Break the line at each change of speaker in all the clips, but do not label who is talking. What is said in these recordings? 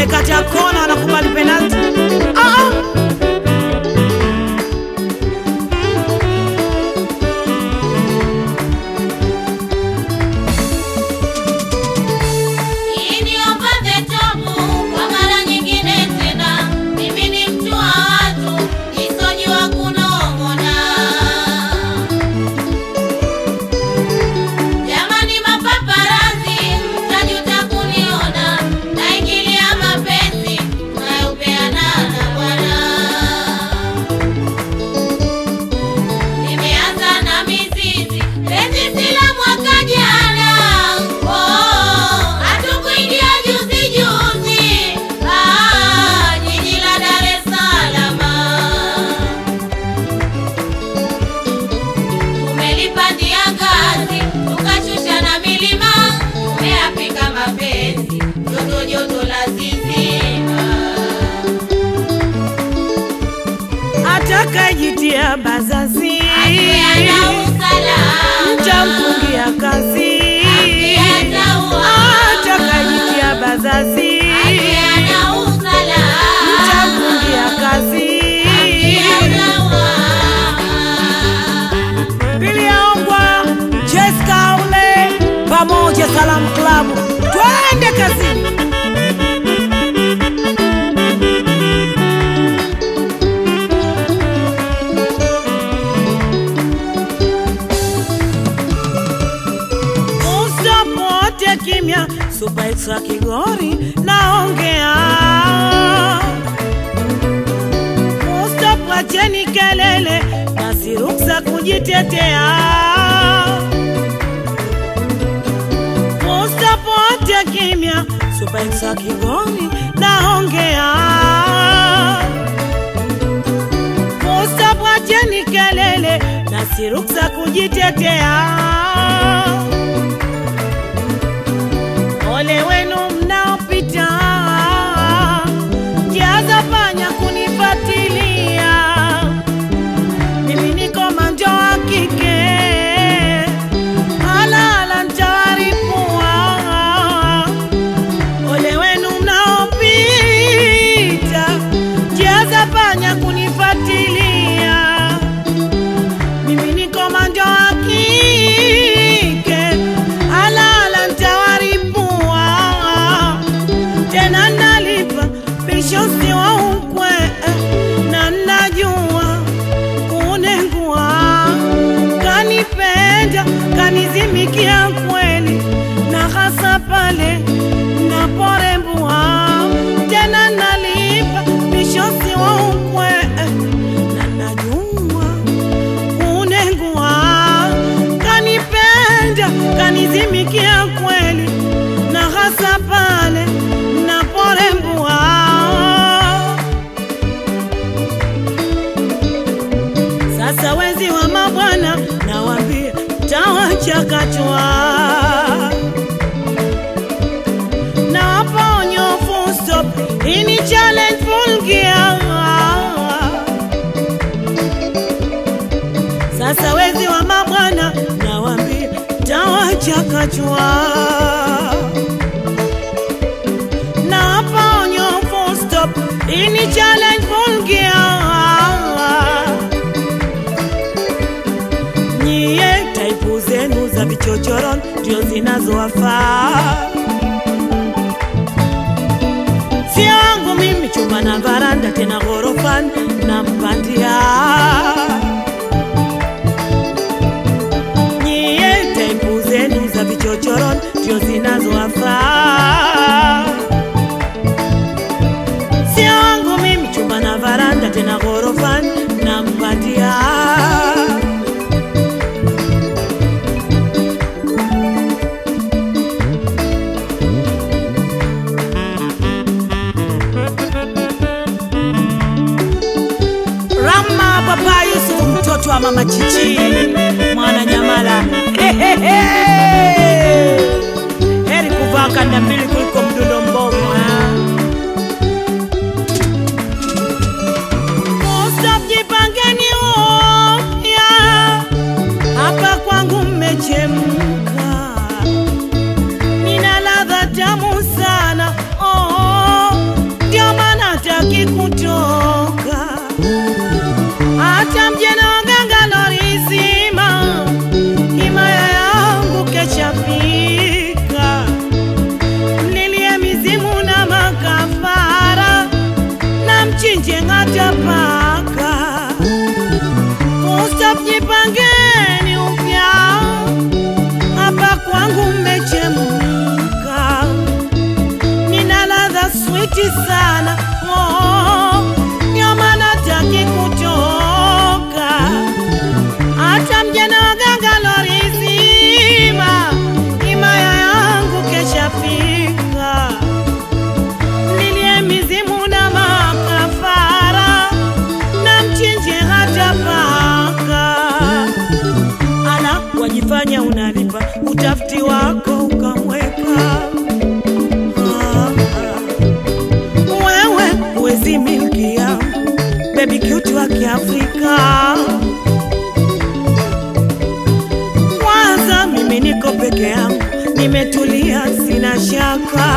wamekata kona wanakubali penalti. Atakajitia bazazi mtamfungia kazi. Atakajitia bazazi mtamfungia kazi. Biliongwa Jessica Ule pamoja Salam Club, twende kazini. Kimya Super Extra Kigori naongea. Stop, wacheni kelele na si ruksa kujitetea. Stop, wote kimya Super Extra Kigori naongea. Stop, wacheni kelele na si ruksa kujitetea. Ole wenu mnaopita kiaza panya kunifatilia. Mimi niko manjo wa kike, halala ntawaripua. Ole wenu mnaopita kiaza panya kunifatilia. Mimi niko manjo wa kike, halala ntawaripua. Tena nalipa bishosi wa ukwe na najua kunengua. Kanipenda kanizimikia kweli na hasa pale naporembua. Tena nalipa bishosi wa ukwe na najua kunengua. Kanipenda kanizimikia kweli na hasa pale naporembua. Sasa wezi wa mabwana nawaambia tawachakachwa. Na hapa onyo full stop, ini challenge full gear. Sasa wezi wa mabwana nawaambia tawachakachwa. Na hapa onyo full stop, ini challenge full gear. Nyie taipu zenu za vichochoron ndio zinazowafaa. Si wangu mimi chumba na varanda, tena ghorofani na mpandia. Nyie taipu zenu za vichochoron ndio zinazowafaa. Si wangu mimi chumba na varanda, tena ghorofani na mpandia. Mtoto wa mama Chichi mwana Nyamala. Heri kuvaa kanda mbili kuliko mdundo mbovu. Stop, jipangeni upya. Hapa kwangu mmechemka, nina ladha tamu sana. paka. Stop, jipangeni upya, hapa kwangu mmechemuka. Nina ladha switi sana, nyama nataki kutoka. Hata mjana wa ganga lori zima, himaya yangu kesha fika. Nilie mizimu na makafara, na mchinje hata paka. Ala, wajifanya unalipa, utafiti wako ukamweka. Wewe uwezi milki yangu, baby cute wa Kiafrika. Kwanza mimi niko peke yangu, nimetulia sina shaka.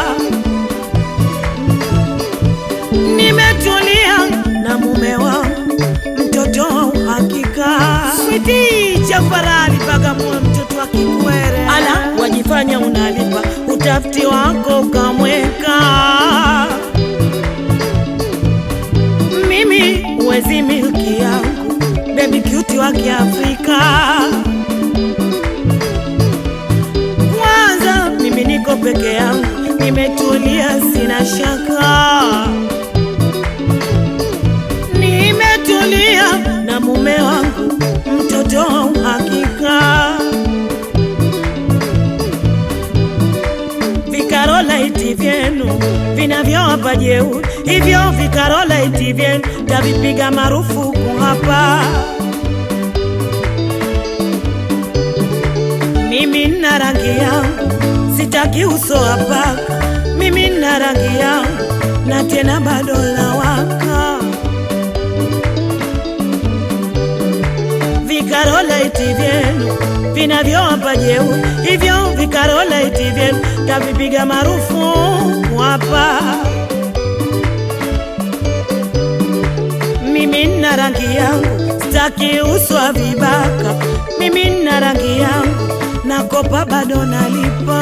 Nimetulia na mume wangu, mtoto wa uhakika. Sweetie Jafarali Bagamoyo, mtoto wa Kikwere. Ala, wajifanya unalipa, utafiti wako ukamweka. Mimi uwezi milki yangu, baby cute wa Kiafrika. Kwanza mimi niko peke yangu, nimetulia sina shaka. Nimetulia na mume wangu, mtoto wa uhakika. Vikarolaiti vyenu vinavyowapa jeuri, hivyo vikarolaiti vyenu tavipiga marufuku hapa. Mimi nina rangi yangu, sitaki uso wa paka. Mimi nina rangi yangu, na tena bado lawaka. Vikarolaiti vyenu vinavyowapa jeuri, hivyo vikarolaiti vyenu tavipiga marufuku hapa. Mimi nina rangi yangu, sitaki uso wa vibaka. Mimi nina rangi yangu, nakopa bado nalipa.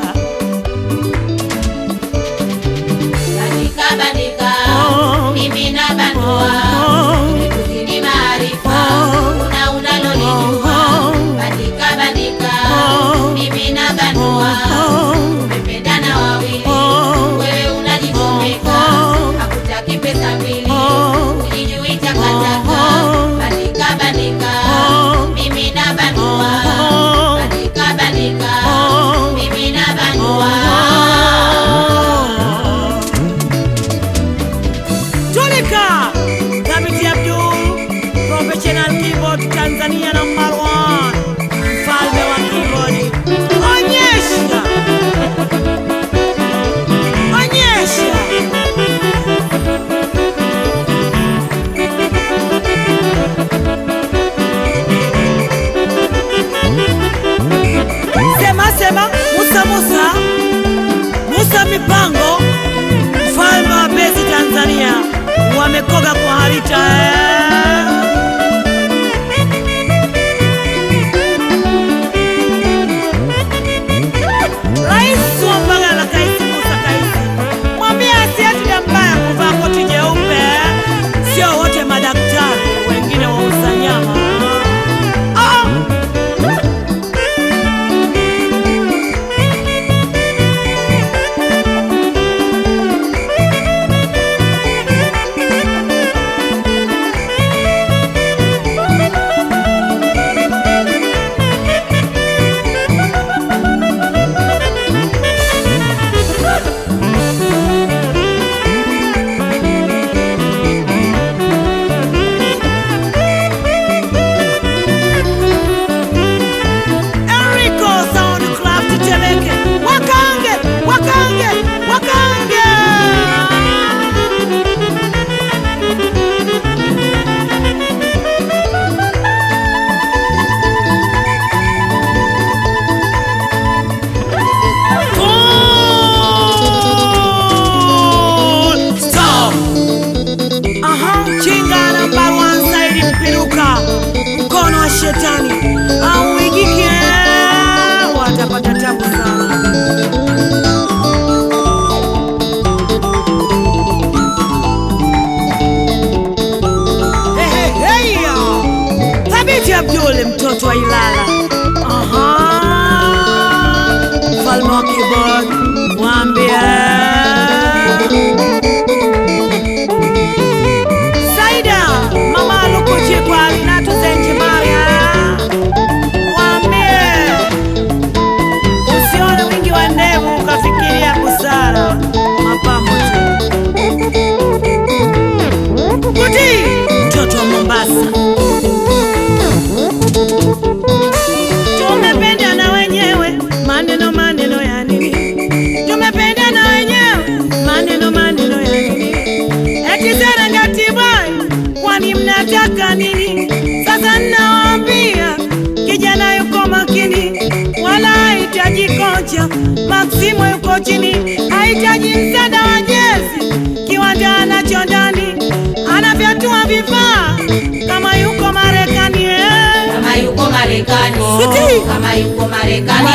Bandika bandika, mimi na bandua, nimekuzidi maarifa, unalolijua. Bandika bandika, mimi na bandua, tumependana wawili, wewe unajichomeka, hakutaki pesa mbili, ujijui takataka. Bandika bandika, mimi na bandua, bandika bandika, mimi na bandua.
Tulika mnataka nini? Sasa ninawaambia kijana yuko makini, wala hahitaji kocha. Maksimo yuko chini, hahitaji msaada wa jezi. Kiwanja anacho ndani, anavyatua vifaa kama yuko Marekani.
Kama yuko Marekani, kama yuko Marekani,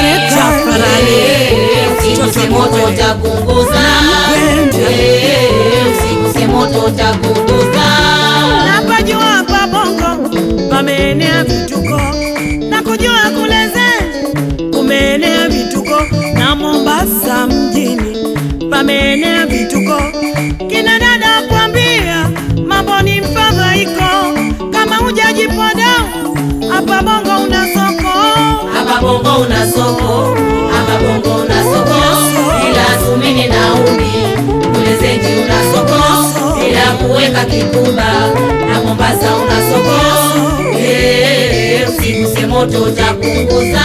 usiguse moto utapunguza, usiguse moto utapunguza.
Napajua hapa Bongo pameenea vituko, na kujua kule Zenji kumeenea vituko, na Mombasa mjini pameenea vituko. Kina dada kuambia mambo ni mfadhaiko, kama hujajipoda hapa Bongo una soko.
Hapa Bongo una soko, hapa Bongo una soko, ila sumini na umi. Kule Zenji una soko, ila kuweka kikumba. Na Mombasa una soko, usiguse moto utapunguza,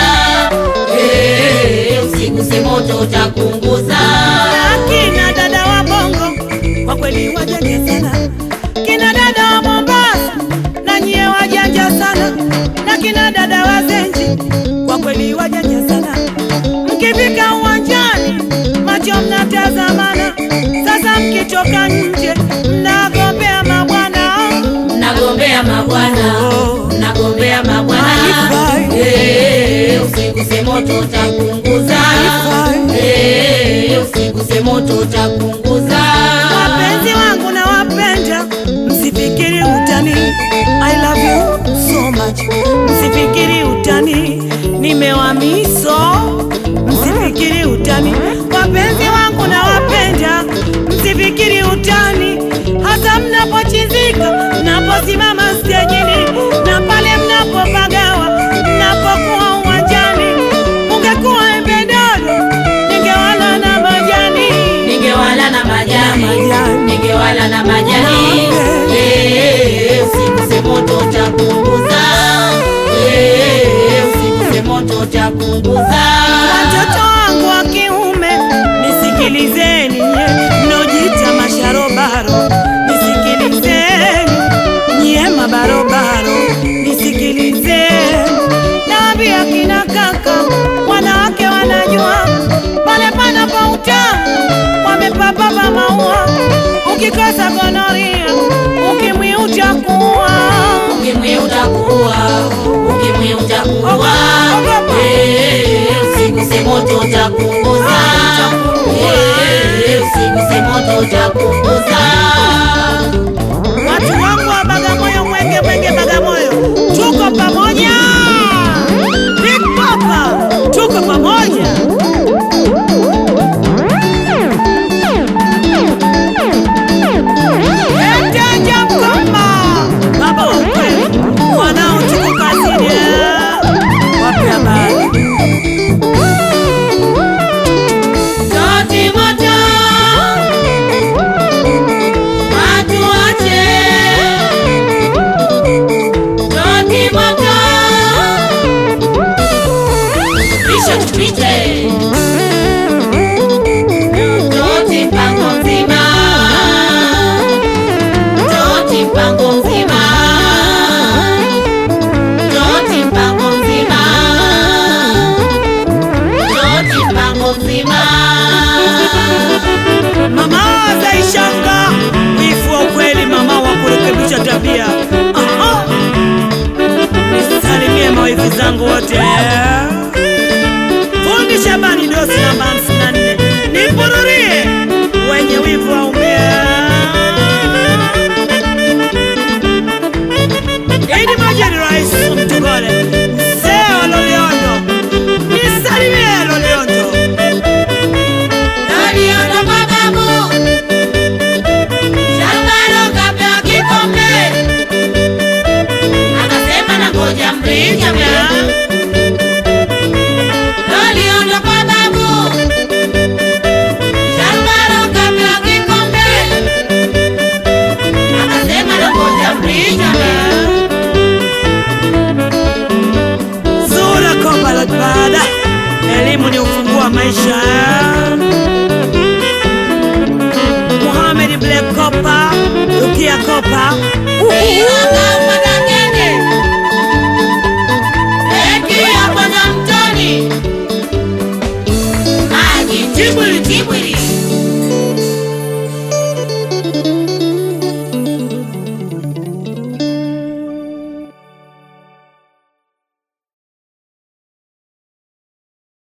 usiguse moto utapunguza.
Kina dada wa Bongo kwa kweli wajanja sana, kina dada wa Mombasa na nyie wajanja sana, na kina dada wa Zenji kwa kweli wajanja sana. Mkifika uwanjani macho mnatazamana, sasa mkitoka nje mnagombea mabwana,
mnagombea mabwana, mnagombea mabwana. Usiguse moto utapunguza, usiguse moto utapunguza.
Wapenzi wangu na wapenda, msifikiri utani, I love you so much. Msifikiri utani, nimewamiso. Msifikiri utani, wapenzi wangu na wapenda, msifikiri utani. Hasa mnapochizika, mnaposimama stejini, na pale mnapopagawa, mnapokuwa uwanjani. Ungekuwa embe dodo, ningewala na majani,
ningewala na majani, ningewala na majani. Usiguse moto utapunguza, usiguse moto utapunguza.
Watoto wangu wa kiume nisikilizeni, mnojita masharobaro nisikilizeni, nyie mabarobaro nisikilizeni. Naambia kina kaka, wanawake wanajua pale panapo utamu wamepapapa maua. Ukikosa gonoria, ukimwi utakuwa,
ukimwi utakuwa, ukimwi utakuwa. Usiguse moto utapunguza, usiguse moto utapunguza.
Watu wangu wa Bagamoyo, Mwenge Mwenge Bagamoyo, tuko pamoja. Big Papa, tuko pamoja. Endaja mkoma baba wa kweli, wanao tuko kazini. Wapi habari?
Toti moto, watu wache. Toti moto, pisha tupite. Toti mpango mzima, toti mpango mzima, toti mpango mzima, toti mpango mzima.
Mama Zaishanga, wifu wa ukweli, mama wa kurekebisha tabia. Nisalimie mawifi zangu wote.